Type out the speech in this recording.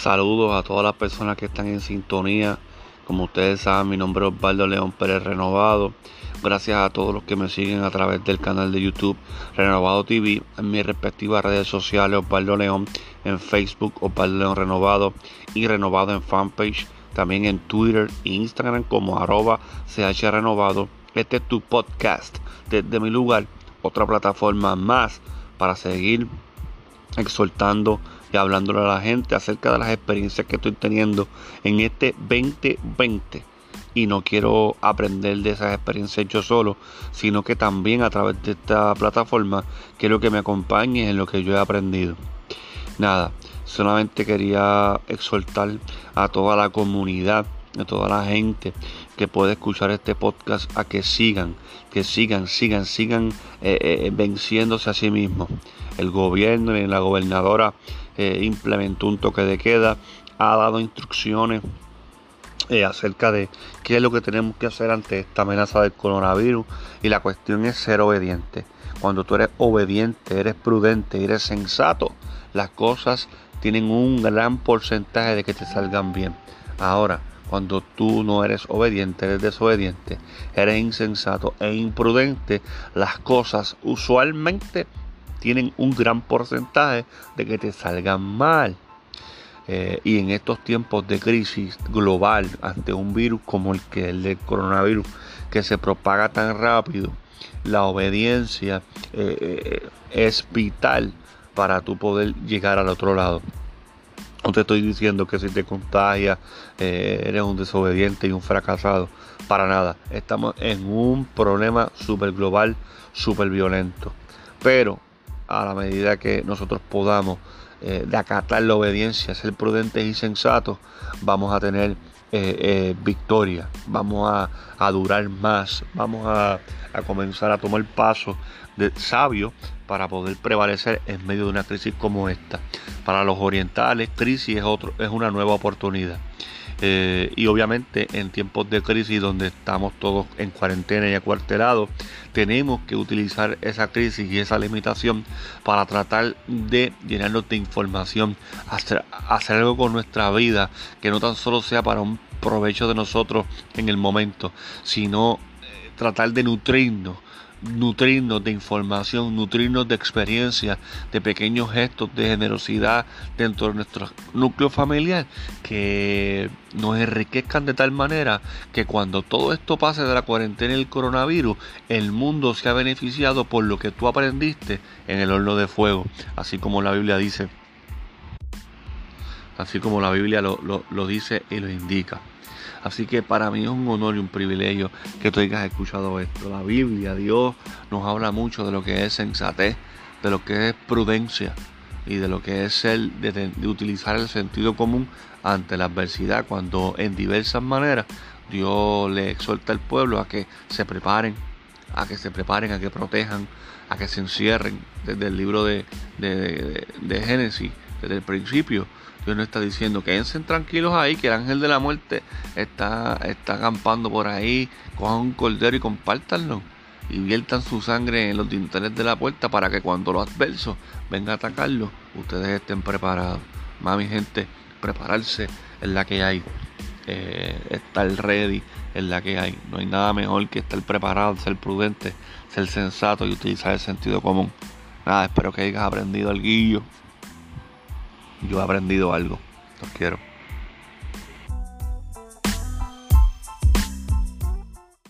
Saludos a todas las personas que están en sintonía. Como ustedes saben, mi nombre es Osvaldo León Pérez Renovado. Gracias a todos los que me siguen a través del canal de YouTube Renovado TV, en mis respectivas redes sociales Osvaldo León, en Facebook Osvaldo León Renovado y Renovado en fanpage, también en Twitter e Instagram como @CHRenovado. Este es tu podcast desde mi lugar, otra plataforma más para seguir exhortando y hablándole a la gente acerca de las experiencias que estoy teniendo en este 2020. Y no quiero aprender de esas experiencias yo solo, sino que también a través de esta plataforma quiero que me acompañes en lo que yo he aprendido. Nada, solamente quería exhortar a toda la comunidad, a toda la gente que puede escuchar este podcast a que sigan venciéndose a sí mismos. El gobierno y la gobernadora implementó un toque de queda, ha dado instrucciones acerca de qué es lo que tenemos que hacer ante esta amenaza del coronavirus, y la cuestión es ser obediente. Cuando tú eres obediente, eres prudente, eres sensato, las cosas tienen un gran porcentaje de que te salgan bien. Ahora, cuando tú no eres obediente, eres desobediente, eres insensato e imprudente, las cosas usualmente tienen un gran porcentaje de que te salgan mal. Y en estos tiempos de crisis global ante un virus como el del coronavirus, que se propaga tan rápido, la obediencia es vital para tú poder llegar al otro lado. No te estoy diciendo que si te contagias eres un desobediente y un fracasado. Para nada. Estamos en un problema súper global, súper violento. Pero a la medida que nosotros podamos de acatar la obediencia, ser prudentes y sensatos, vamos a tener victoria, vamos a durar más, vamos a comenzar a tomar pasos de sabio para poder prevalecer en medio de una crisis como esta. Para los orientales, crisis es una nueva oportunidad. Y obviamente en tiempos de crisis donde estamos todos en cuarentena y acuartelados, tenemos que utilizar esa crisis y esa limitación para tratar de llenarnos de información, hacer algo con nuestra vida que no tan solo sea para un provecho de nosotros en el momento, sino tratar de nutrirnos de información, nutrirnos de experiencias, de pequeños gestos de generosidad dentro de nuestro núcleo familiar, que nos enriquezcan de tal manera que cuando todo esto pase de la cuarentena y el coronavirus, el mundo se ha beneficiado por lo que tú aprendiste en el horno de fuego, así como la Biblia dice, lo dice y lo indica. Así que para mí es un honor y un privilegio que tú hayas escuchado esto. La Biblia, Dios nos habla mucho de lo que es sensatez, de lo que es prudencia y de lo que es de utilizar el sentido común ante la adversidad, cuando en diversas maneras Dios le exhorta al pueblo a que se preparen, a que protejan, a que se encierren. Desde el libro de Génesis, desde el principio, Dios nos está diciendo: quédense tranquilos ahí, que el ángel de la muerte está acampando por ahí. Cojan un cordero y compártanlo y viertan su sangre en los dinteles de la puerta, para que cuando los adversos vengan a atacarlos, ustedes estén preparados. Mami, gente, prepararse es la que hay. Estar ready es la que hay. No hay nada mejor que estar preparado, ser prudente, ser sensato y utilizar el sentido común. Nada, espero que hayas aprendido algo. Yo he aprendido algo. Los quiero.